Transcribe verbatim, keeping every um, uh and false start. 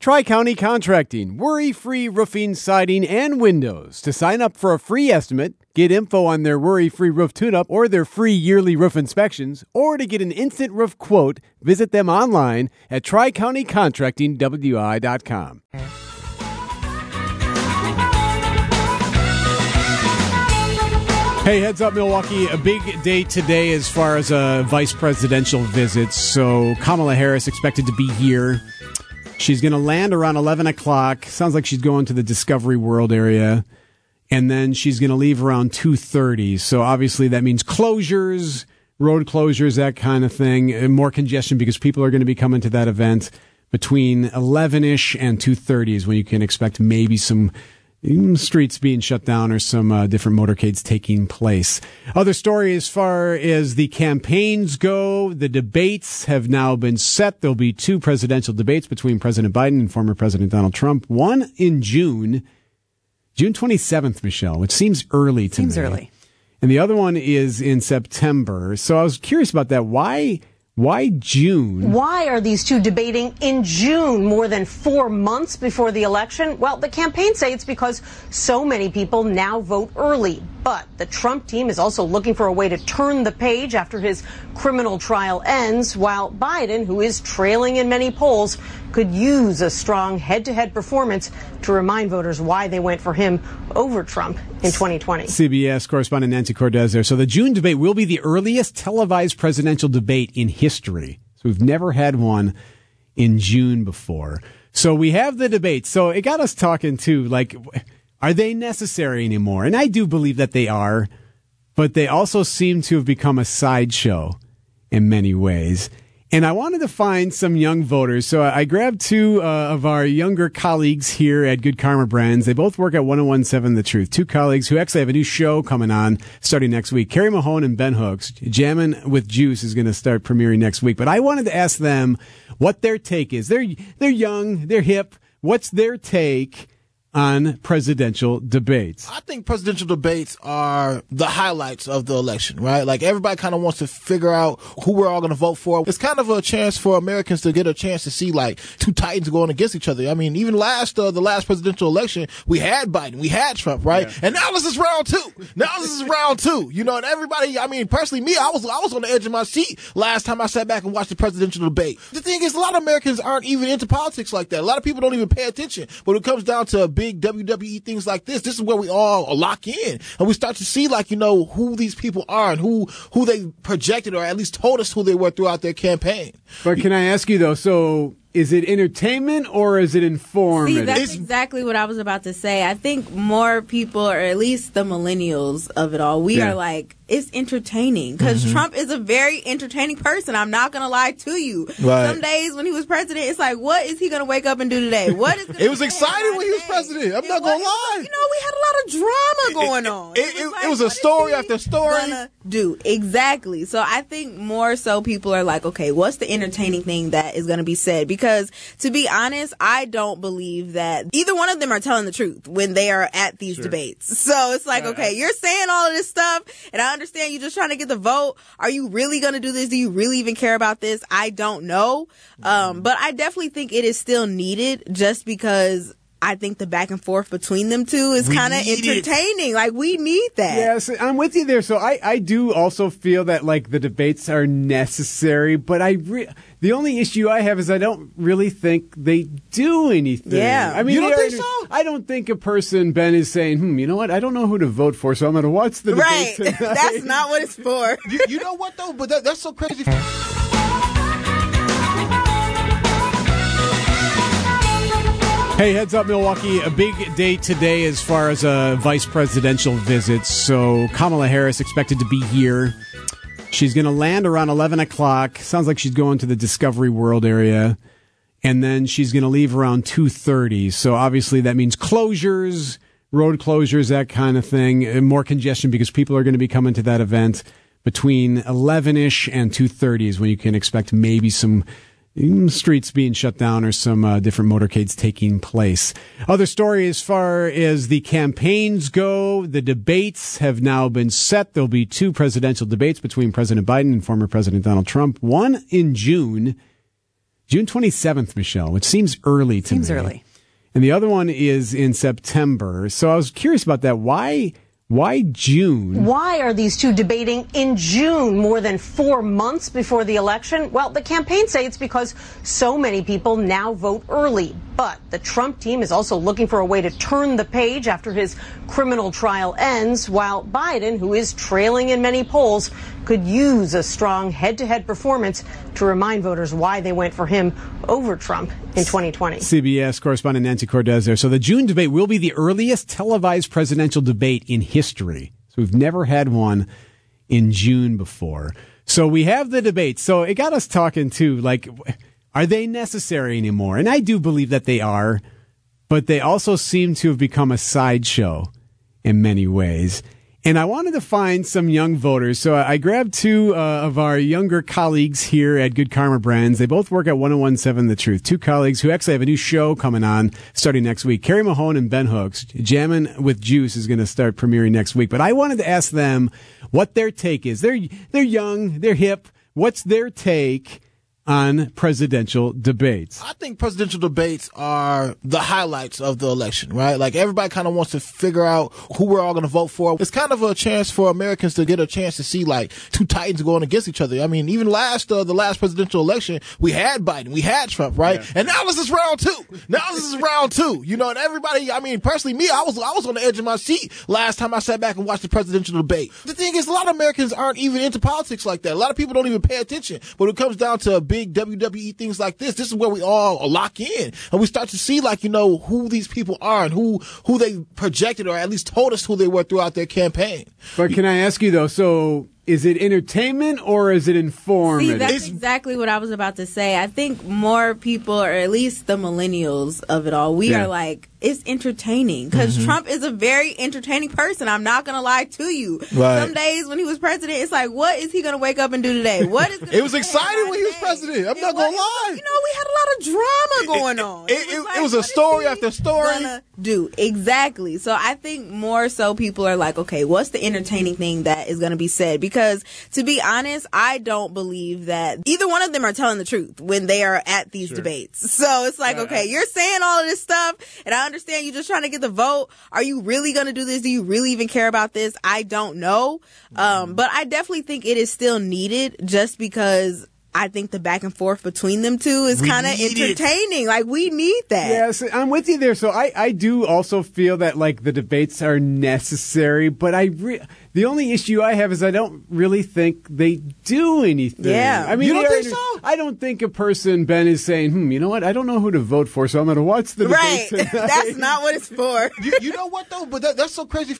Tri-County Contracting, worry-free roofing, siding, and windows. To sign up for a free estimate, get info on their worry-free roof tune-up or their free yearly roof inspections, or to get an instant roof quote, visit them online at tri county contracting w i dot com. Hey, heads up, Milwaukee. A big day today as far as uh, vice presidential visits. So Kamala Harris expected to be here. She's going to land around eleven o'clock. Sounds like she's going to the Discovery World area. And then she's going to leave around two thirty. So obviously that means closures, road closures, that kind of thing. And more congestion because people are going to be coming to that event between eleven-ish and two thirty is when you can expect maybe some streets being shut down or some uh, different motorcades taking place. Other story as far as the campaigns go, the debates have now been set. There'll be two presidential debates between President Biden and former President Donald Trump. One in June, June twenty-seventh, Michelle, which seems early to seems me. Seems early. And the other one is in September. So I was curious about that. Why... Why June? Why are these two debating in June, more than four months before the election? Well, the campaign say it's because so many people now vote early. But the Trump team is also looking for a way to turn the page after his criminal trial ends, while Biden, who is trailing in many polls, could use a strong head-to-head performance to remind voters why they went for him over Trump in twenty twenty. C B S correspondent Nancy Cortez there. So the June debate will be the earliest televised presidential debate in history. So we've never had one in June before. So we have the debate. So it got us talking too, like, are they necessary anymore? And I do believe that they are, but they also seem to have become a sideshow in many ways. And I wanted to find some young voters. So I grabbed two uh, of our younger colleagues here at Good Karma Brands. They both work at one oh one seven The Truth. Two colleagues who actually have a new show coming on starting next week. Carrie Mahone and Ben Hooks. Jammin' with Juice is going to start premiering next week. But I wanted to ask them what their take is. They're, they're young. They're hip. What's their take on presidential debates? I think presidential debates are the highlights of the election, right? Like, everybody kind of wants to figure out who we're all going to vote for. It's kind of a chance for Americans to get a chance to see, like, two titans going against each other. I mean, even last, uh, the last presidential election, we had Biden, we had Trump, right? Yeah. And now this is round two. Now this is round two, you know, and everybody, I mean, personally, me, I was, I was on the edge of my seat last time I sat back and watched the presidential debate. The thing is, a lot of Americans aren't even into politics like that. A lot of people don't even pay attention. But when it comes down to big W W E things like this, this is where we all lock in and we start to see, like, you know, who these people are and who who they projected or at least told us who they were throughout their campaign. But can I ask you though, so is it entertainment or is it informative? See, that's It's, exactly what I was about to say. I think more people, or at least the millennials of it all, we Yeah. are like, it's entertaining because Mm-hmm. Trump is a very entertaining person. I'm not going to lie to you. Right. Some days when he was president, it's like, what is he going to wake up and do today? What is gonna It was be exciting when he was today? president. I'm It not gonna was- lie. You know, we had a lot of drama going on. It, it, like, it was a what is story he after story. gonna do exactly. So I think more so people are like, okay, what's the entertaining thing that is going to be said? Because to be honest, I don't believe that either one of them are telling the truth when they are at these Sure. debates. So it's like, okay, you're saying all of this stuff, and I understand you're just trying to get the vote. Are you really going to do this? Do you really even care about this? I don't know. Um, but I definitely think it is still needed, just because I think the back and forth between them two is kind of need it. entertaining. Like, we need that. Yes, I'm with you there. So I, I do also feel that, like, the debates are necessary, but I re- the only issue I have is I don't really think they do anything. Yeah. I mean, You don't they think are- so? I don't think a person, Ben, is saying, hmm, you know what? I don't know who to vote for, so I'm going to watch the Right. debate tonight. That's not what it's for. you, you know what though? But that, that's so crazy. Hey, heads up, Milwaukee. A big day today as far as uh, vice presidential visits. So Kamala Harris expected to be here. She's going to land around eleven o'clock. Sounds like she's going to the Discovery World area. And then she's going to leave around two thirty. So obviously that means closures, road closures, that kind of thing. And more congestion because people are going to be coming to that event between eleven-ish and two thirty is when you can expect maybe some streets being shut down or some uh, different motorcades taking place. Other story as far as the campaigns go, the debates have now been set. There'll be two presidential debates between President Biden and former President Donald Trump. One in June, June twenty-seventh, Michelle, which seems early to Seems me. early. And the other one is in September. So I was curious about that. Why, why June? Why are these two debating in June, more than four months before the election? Well, the campaigns say it's because so many people now vote early. But the Trump team is also looking for a way to turn the page after his criminal trial ends, while Biden, who is trailing in many polls, could use a strong head-to-head performance to remind voters why they went for him over Trump in twenty twenty. C B S correspondent Nancy Cortez there. So the June debate will be the earliest televised presidential debate in history. So we've never had one in June before. So we have the debate. So it got us talking too, like, are they necessary anymore? And I do believe that they are, but they also seem to have become a sideshow in many ways. And I wanted to find some young voters. So I grabbed two uh, of our younger colleagues here at Good Karma Brands. They both work at one oh one seven The Truth. Two colleagues who actually have a new show coming on starting next week. Carrie Mahone and Ben Hooks. Jammin' with Juice is going to start premiering next week. But I wanted to ask them what their take is. They're, they're young. They're hip. What's their take on presidential debates? I think presidential debates are the highlights of the election, right? Like everybody kind of wants to figure out who we're all going to vote for. It's kind of a chance for Americans to get a chance to see like two titans going against each other. I mean, even last, uh, the last presidential election, we had Biden, we had Trump, right? Yeah. And now this is round two. Now this is round two, you know, and everybody, I mean, personally, me, I was, I was on the edge of my seat last time I sat back and watched the presidential debate. The thing is, a lot of Americans aren't even into politics like that. A lot of people don't even pay attention, but when it comes down to a big Big W W E things like this, this is where we all lock in and we start to see like, you know, who these people are and who, who they projected or at least told us who they were throughout their campaign. But can I ask you though, so is it entertainment or is it informative? See, that's It's- exactly what I was about to say. I think more people, or at least the millennials of it all, we Yeah. are like, it's entertaining because mm-hmm. Trump is a very entertaining person. I'm not going to lie to you. Right. Some days when he was president, it's like, what is he going to wake up and do today? What is It was exciting when he was president. I'm it not going to was, lie. You know, we had a lot of drama going on. It, it, it, like, it was a what is story he after story. gonna do? Exactly. So I think more so people are like, okay, what's the entertaining thing that is going to be said? Because to be honest, I don't believe that either one of them are telling the truth when they are at these Sure. debates. So it's like, okay, you're saying all of this stuff and I understand you're just trying to get the vote. Are you really going to do this? Do you really even care about this? I don't know. Um, but I definitely think it is still needed just because I think the back and forth between them two is kind of entertaining. It. Like, we need that. Yes, I'm with you there. So I, I do also feel that, like, the debates are necessary, but I re- the only issue I have is I don't really think they do anything. Yeah. I mean, You don't they think are- so? I don't think a person, Ben, is saying, hmm, you know what? I don't know who to vote for, so I'm going to watch the Right. debate tonight. That's not what it's for. you, you know what though? But that, that's so crazy.